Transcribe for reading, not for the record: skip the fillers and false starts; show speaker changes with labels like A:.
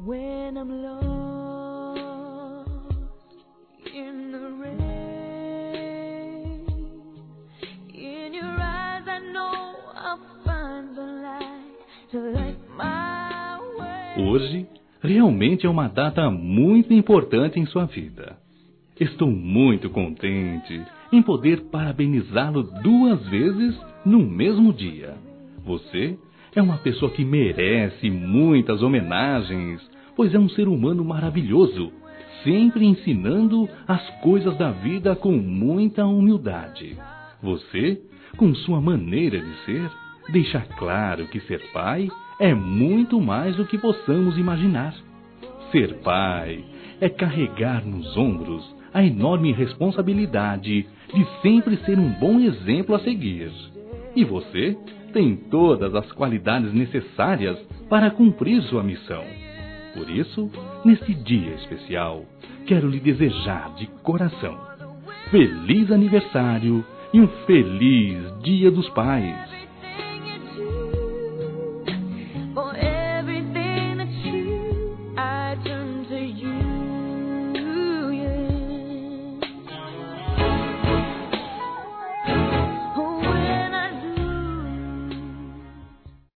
A: When I'm lost in the rain, in your eyes I know I'll find the light to light my way.
B: Hoje, realmente é uma data muito importante em sua vida. Estou muito contente em poder parabenizá-lo 2 vezes no mesmo dia. Você é uma pessoa que merece muitas homenagens, pois é um ser humano maravilhoso, sempre ensinando as coisas da vida com muita humildade. Você, com sua maneira de ser, deixa claro que ser pai é muito mais do que possamos imaginar. Ser pai é carregar nos ombros a enorme responsabilidade de sempre ser um bom exemplo a seguir. E você tem todas as qualidades necessárias para cumprir sua missão. Por isso, neste dia especial, quero lhe desejar de coração feliz aniversário e um feliz Dia dos Pais.